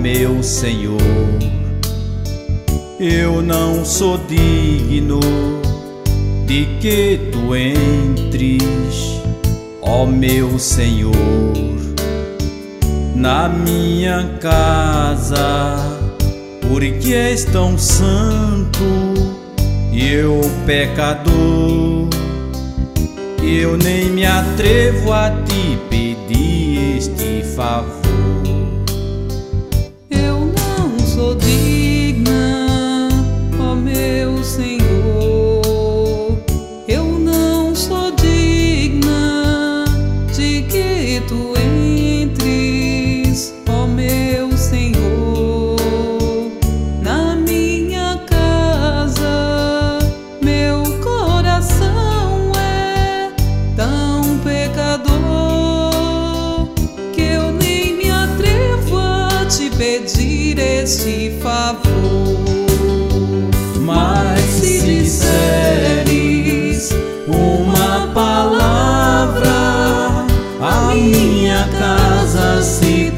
meu Senhor. Eu não sou digno de que tu entres, ó meu Senhor, na minha casa, porque és tão santo e eu pecador. Eu nem me atrevo a te pedir este favor. Eu não sou digna, ó meu Senhor. Eu não sou digna de que tu entres, ó meu Senhor, na minha casa. Meu coração é tão pecador que eu nem me atrevo a te pedir este favor. Mas se disseres uma palavra, a minha casa se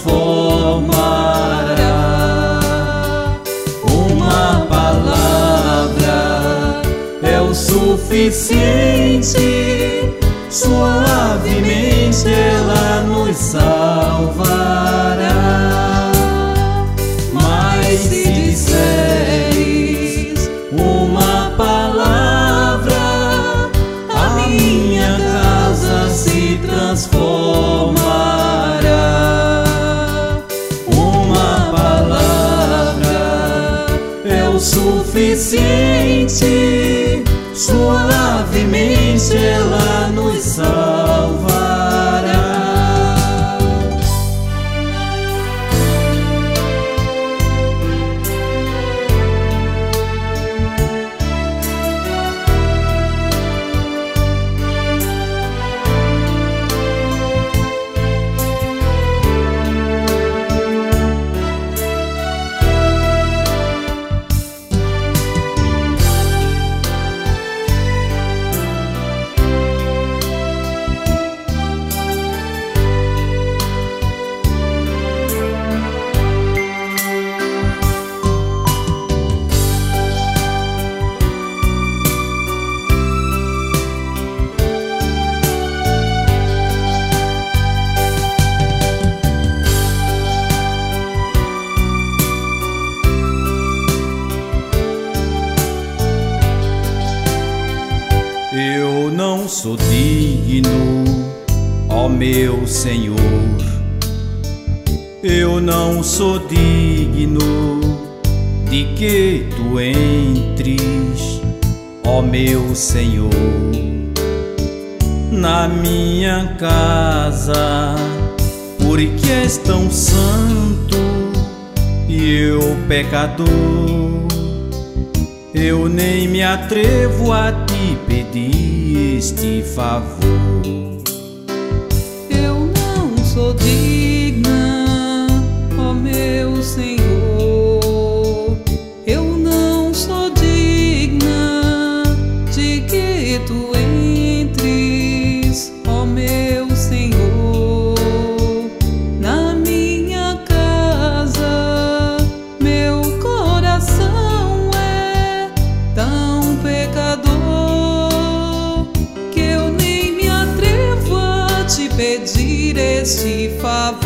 transformará. Uma palavra é o suficiente, suavemente ela nos salvará. Mas se disseres uma palavra, a minha casa se transformará. Uma palavra é o suficiente, suavemente ela nos salvará. Eu não sou digno, ó meu Senhor. Eu não sou digno de que tu entres, ó meu Senhor, na minha casa, porque és tão santo e eu pecador. Eu nem me atrevo a te pedir este favor. Eu não sou digna, ó meu Senhor. Eu não sou digna de que tu entres, ó meu Senhor, na minha casa. Meu coração é tão pecador que eu nem me atrevo a te pedir este favor.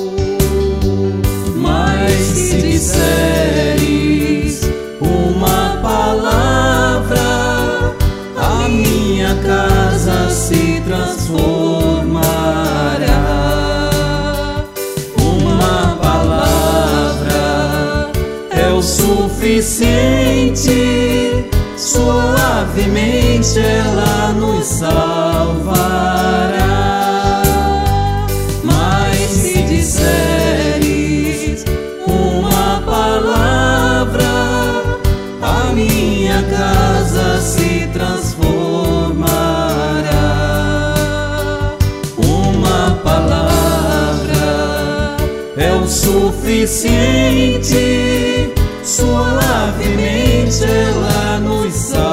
Mas se disseres uma palavra, a minha casa se transformará. Uma palavra é o suficiente, suavemente ela nos salvará. Mas se disseres uma palavra, a minha casa se transformará. Uma palavra é o suficiente, suavemente ela nos salvará.